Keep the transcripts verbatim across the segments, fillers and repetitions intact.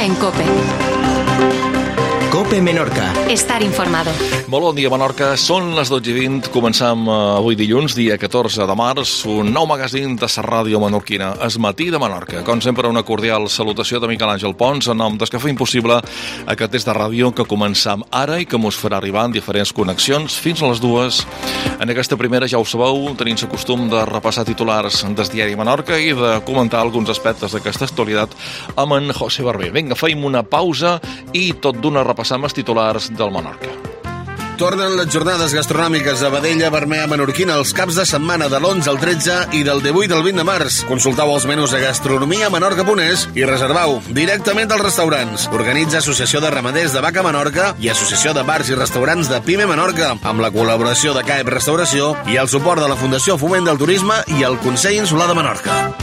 Menorca en COPE. COPE Menorca. Estar informado. Molt bon dia, Menorca. Són les dotze i vint. Començam avui dilluns, dia catorze de març, un nou magazín de la ràdio menorquina, Es Matí de Menorca. Com sempre, una cordial salutació de Miquel Àngel Pons, en nom des que fa impossible aquest test de ràdio que començam ara i que mos farà arribar en diferents connexions fins a les dues. En aquesta primera, ja ho sabeu, tenim el costum de repassar titulars del diari Menorca i de comentar alguns aspectes d'aquesta actualitat amb en José Barber. Vinga, feim una pausa i tot d'una repassam els titulars del Menorca. Tornen les jornades gastronòmiques a Badella, Bermea, Menorquina els caps de setmana de l'onze al tretze i del divuit al vint de març. Consultau els menús de gastronomia menorca punt es i reservau directament als restaurants. Organitza Associació de Ramaders de Vaca Menorca i Associació de Bars i Restaurants de Pime Menorca, amb la col·laboració de C A E P Restauració i el suport de la Fundació Foment del Turisme i el Consell Insular de Menorca.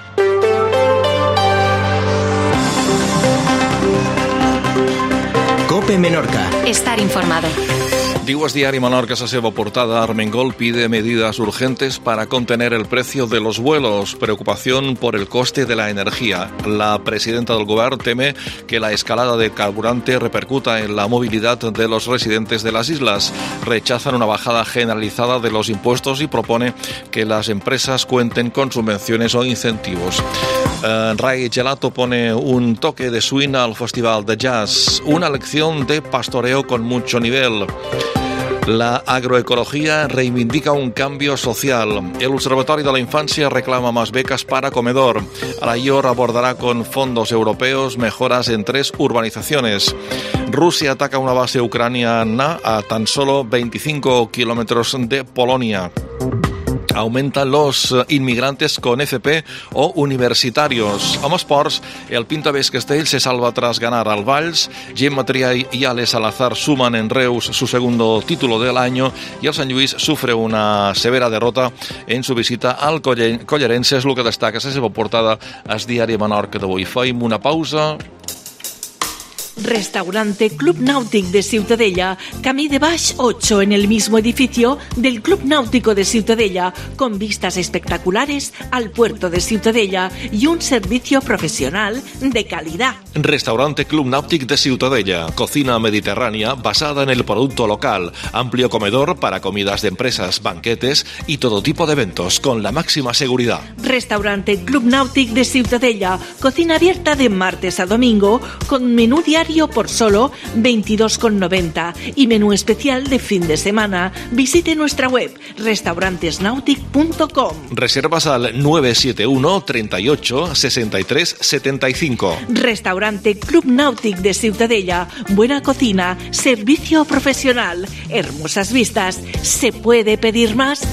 COPE Menorca. Estar informado. Diu el diari Menorca, a seva portada, Armengol pide medidas urgentes para contener el precio de los vuelos. Preocupación por el coste de la energía. La presidenta del Govern teme que la escalada de carburante repercuta en la movilidad de los residentes de las islas. Rechazan una bajada generalizada de los impuestos y propone que las empresas cuenten con subvenciones o incentivos. Uh, Ray Gelato pone un toque de swing al Festival de Jazz. Una lección de pastoreo con mucho nivel. La agroecología reivindica un cambio social. El Observatorio de la Infancia reclama más becas para comedor. La I O R abordará con fondos europeos mejoras en tres urbanizaciones. Rusia ataca una base ucraniana a tan solo veinticinco kilómetros de Polonia. Aumentan los inmigrantes con F P o universitarios. Amb esports, el Pintabés Castell se salva tras ganar al Valls, Gemma Triay y Ale Salazar suman en Reus su segundo título del año y el Sant Lluís sufre una severa derrota en su visita al Collerense. És el que destaca la seva portada al diari Menorca d'avui. Feim una pausa. Restaurante Club Náutic de Ciutadella, Camí de Baix ocho, en el mismo edificio del Club Náutico de Ciutadella, con vistas espectaculares al puerto de Ciutadella y un servicio profesional de calidad. Restaurante Club Náutic de Ciutadella, cocina mediterránea basada en el producto local, amplio comedor para comidas de empresas, banquetes y todo tipo de eventos con la máxima seguridad. Restaurante Club Náutic de Ciutadella, cocina abierta de martes a domingo, con menú diario por solo veintidós con noventa y menú especial de fin de semana. Visite nuestra web restaurantes nautic punto com. Reservas al nueve siete uno, treinta y ocho, sesenta y tres, setenta y cinco. Restaurante Club Náutic de Ciutadella, buena cocina, servicio profesional, hermosas vistas. ¿Se puede pedir más?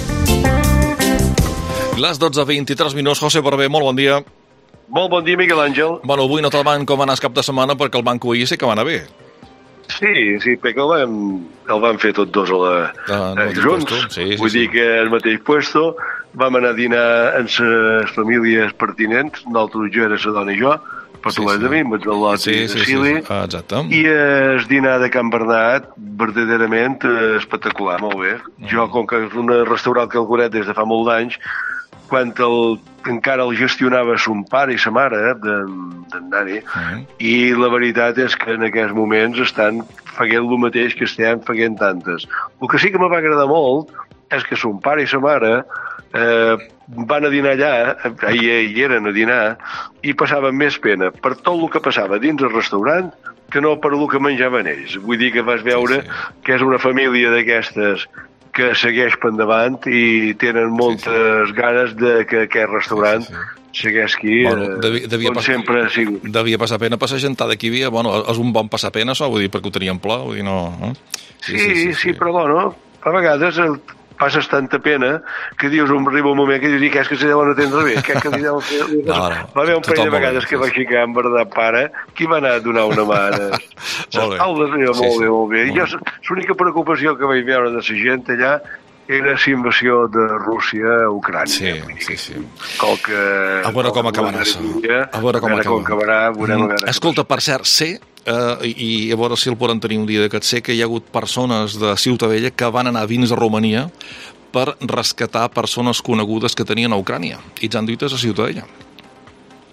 Les dotze vint-i-tres minuts. José Barber, molt bon dia. Molt bon dia, Miquel Àngel. Bueno, avui no te'l van com anar el cap de setmana perquè el van coir, sé que va anar bé. Sí, sí, perquè el van, el van fer tots dos a la, ah, no, eh, junts. Sí, sí, Vull sí. dir que al mateix puesto vam anar a dinar amb les famílies pertinents, nosaltres jo era la dona i jo, per tu l'has de mi, amb el Lot sí, i sí, la Cili, sí, sí. Ah, exacte. I el dinar de Can Bernat, verdaderament eh, espectacular, molt bé. Mm. Jo, com que és un restaurant que el conec des de fa molt d'anys, quan el, encara el gestionava son pare i sa mare, d'en de, Nani, mm. i la veritat és que en aquests moments estan fent el mateix que estem fent tantes. El que sí que me va agradar molt és que son pare i sa mare eh, van a dinar allà, ahir hi eren a dinar, i passaven més pena per tot el que passava dins el restaurant que no per el que menjaven ells. Vull dir que vas veure sí, sí. que és una família d'aquestes que segueix per endavant i tenen moltes sí, sí. ganes de que aquest restaurant sí, sí. segueix aquí, bueno, devia, devia com pas, sempre ha sigut. Devia passar pena per la gentada que hi havia, bueno, és un bon passapena això, vull dir, perquè ho tenien pla, vull dir, no... Eh? Sí, sí, sí, sí, sí, però bueno, a vegades el, passes tanta pena que dius, um, arriba un moment que dius, que és que se deuen atendre bé, que és que li deuen fer... No, no, va haver un parell de vegades que va aixecar en verdad pare, qui va anar a donar una mà a... molt bé, molt bé, molt bé, molt bé. I jo, l'única preocupació que vaig veure de la gent allà era la invasió de Rússia a Ucrània. Sí, sí, sí. Com que... A veure com acabarà això. A veure com acabarà. Escolta, per cert, sé, eh, i a veure si el poden tenir un dia d'aquest, sé que hi ha hagut persones de Ciutadella que van anar dins de Romania per rescatar persones conegudes que tenien a Ucrània, i ens han dit a Ciutadella.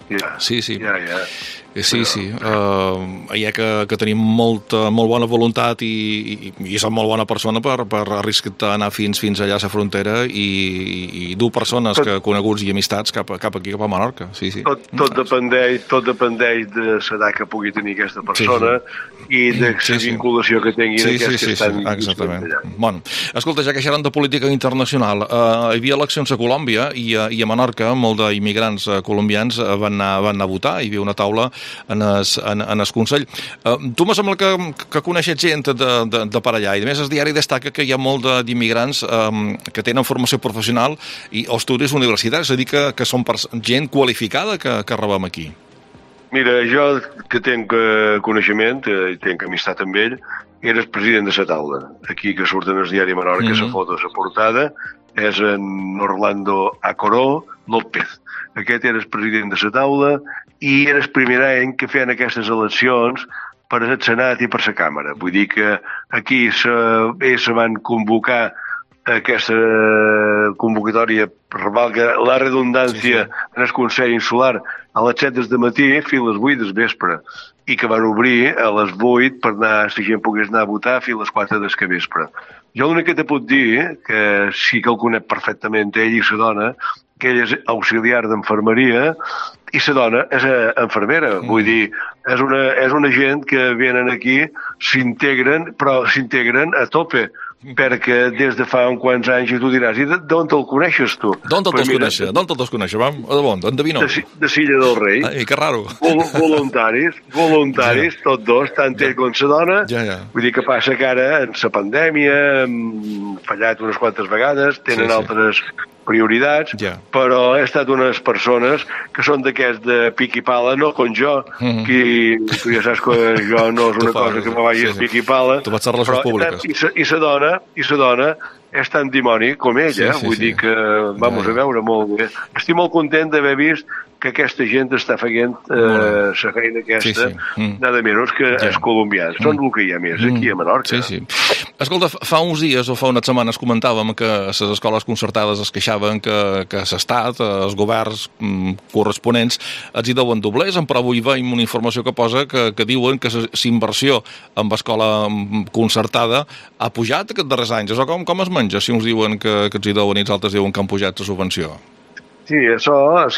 Ja, sí, sí. Ja, ja. Sí, sí. Uh, hi ha que, que tenim molta, molt bona voluntat i, i, i som molt bona persona per, per arriscar anar fins fins allà a la frontera i, i dur persones, tot, que coneguts i amistats cap, cap aquí, cap a Menorca. Sí, sí. Tot, tot, dependeix, tot dependeix de l'edat que pugui tenir aquesta persona sí, sí. i de la sí, sí. vinculació que tinguin sí, aquests sí, sí, que estan... Sí, exactament. Bueno, escolta, ja que xerrem de política internacional, uh, hi havia eleccions a Colòmbia i a, i a Menorca, molt d'immigrants uh, colombians uh, van, anar, van anar a votar, hi havia una taula en es, en, en es Consell. Uh, tu me sembla que, que coneixes gent de, de, de per allà i a més el diari destaca que hi ha molt d'immigrants um, que tenen formació professional i o estudis universitaris, és a dir que, que són gent qualificada que, que rebem aquí. Mira, jo que tenc uh, coneixement i tenc amistat amb ell, eres president de la taula. Aquí que surt en el diari Menorca, mm-hmm. la foto, la portada, és en Orlando Acoró López. Aquest era el president de la taula i era el primer any que feien aquestes eleccions per al Senat i per la Càmera. Vull dir que aquí se, ells se van convocar aquesta convocatòria, per valga la redundància, sí, sí. en el Consell Insular a les set del matí fins a les vuit del vespre i que van obrir a les vuit per anar, si gent pogués anar a votar, fins a les quatre del vespre. Jo l'únic que te puc dir, que sí que el conec perfectament ell i la dona, que ell és auxiliar d'enfermeria i la dona és enfermera. Mm. Vull dir, és una, és una gent que venen aquí, s'integren, però s'integren a tope, perquè des de fa uns quants anys, i tu diràs, i d'on te'l coneixes tu? D'on te'l te'ls coneixes? D'on te'ls coneixes? Vam, a d'on? Endevino. De, de Silla del Rei. Ai, que raro. Vol, voluntaris, voluntaris, ja. Tots dos, tant ja. Ell com la dona. Ja, ja. Vull dir que passa que ara, en la pandèmia, hem fallat unes quantes vegades, tenen sí, sí. altres prioritats, yeah. però he estat unes persones que són d'aquests de pic i pala, no com jo, mm-hmm. que tu ja saps que jo no és una fa, cosa que me vagi sí, sí. pic i pala, tu vaig a relacions públiques. I sa dona, i sa dona és tan dimoni com ella, sí, sí, vull sí. dir que vamos ja, ja. a veure molt bé. Estic molt content d'haver vist que aquesta gent està fent eh, la feina aquesta, sí, sí. Mm. nada menys que ja. els colombians. Mm. Són el que hi ha més mm. aquí a Menorca. Sí, sí. Escolta, fa uns dies o fa unes setmanes comentàvem que les escoles concertades es queixaven que, que l'Estat, els governs mm, corresponents, els hi deuen doblers, però avui veiem una informació que posa que, que diuen que la inversió en escola concertada ha pujat aquests darrers anys. Això com, com es menja si uns diuen que, que els hi deuen i els altres diuen que han pujat la subvenció? Sí, això,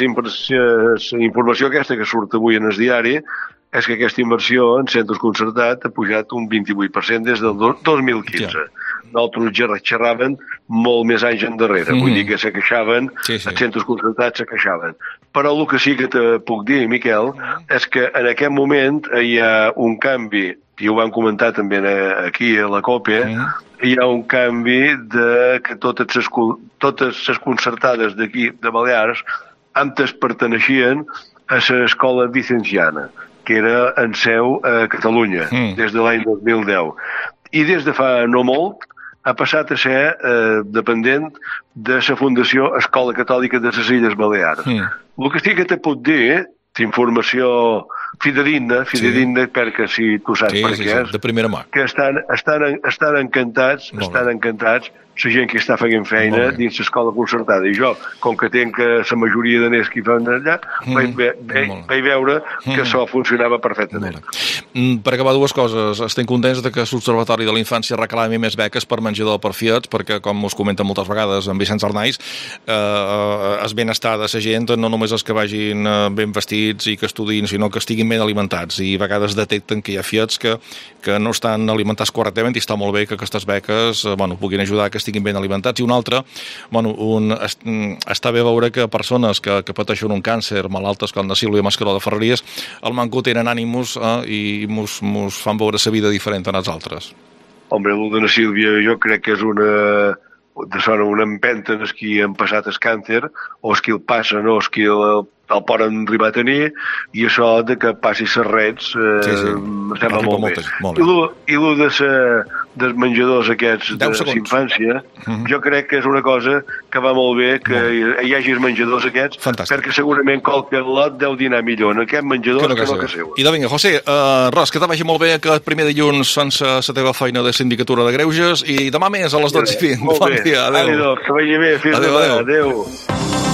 la informació aquesta que surt avui en el diari és que aquesta inversió en centres concertats ha pujat un vint-i-vuit per cent des del dos mil quinze. Ja. Nosaltres xerraven molt més anys endarrere, mm-hmm. vull dir que se queixaven, sí, sí. els centres concertats se queixaven. Però el que sí que te puc dir, Miquel, és que en aquest moment hi ha un canvi, i ho vam comentar també aquí a la COPE, mm-hmm. hi ha un canvi de que totes les, totes les concertades d'aquí, de Balears, antes perteneixien a l'escola Vicenciana, que era en seu a Catalunya, mm. des de l'any dos mil deu. I des de fa no molt ha passat a ser eh, dependent de la Fundació Escola Catòlica de les Illes Balears. Mm. El que sí que te puc dir, informació fidedigna, fidedigna sí. perquè si tu saps sí, per sí, què sí. és, de primera mà. Que estan, estan, estan encantats, Molt estan bé. encantats la gent que està fent feina dins l'escola concertada. I jo, com que tenc la majoria de nens que hi fan allà, mm, vaig, vaig, vaig veure que mm. això funcionava perfectament. Mm, per acabar, dues coses. Estem contents de que l'Observatori de la Infància reclami més beques per menjador per fiats, perquè, com us comenta moltes vegades en Vicenç Arnaiz, eh, el benestar de la gent no només és que vagin ben vestits i que estudin, sinó que estiguin ben alimentats. I a vegades detecten que hi ha fiats que, que no estan alimentats correctament i està molt bé que aquestes beques eh, bueno, puguin ajudar a que estiguin ben alimentats. I un altre, bueno, un, est, està bé veure que persones que, que pateixen un càncer, malaltes com la Sílvia Mascaró de Ferreries, al Manco tenen ànims eh, i mos, mos fan veure la vida diferent en els altres. Hombre, el de la Sílvia jo crec que és una de sona una empenta en els qui han passat el càncer, o els qui el passen, o els qui el, el poden arribar a tenir, i això de que passi les rets eh, sí, sí. em sembla molt bé. Molt bé. I el de ser dels menjadors aquests de l'infància, mm-hmm. jo crec que és una cosa que va molt bé que molt. hi hagi els menjadors aquests, Fantàstic. perquè segurament qualque lot deu dinar millor en aquest menjador que no que, que, que seu. I de vinga, José, uh, res, que te vagi molt bé aquest primer dilluns sense la teva feina de sindicatura de greuges i demà més a les dotze i vint. Bon dia, adéu. Adéu, que vagi bé, fins demà, adéu. adéu.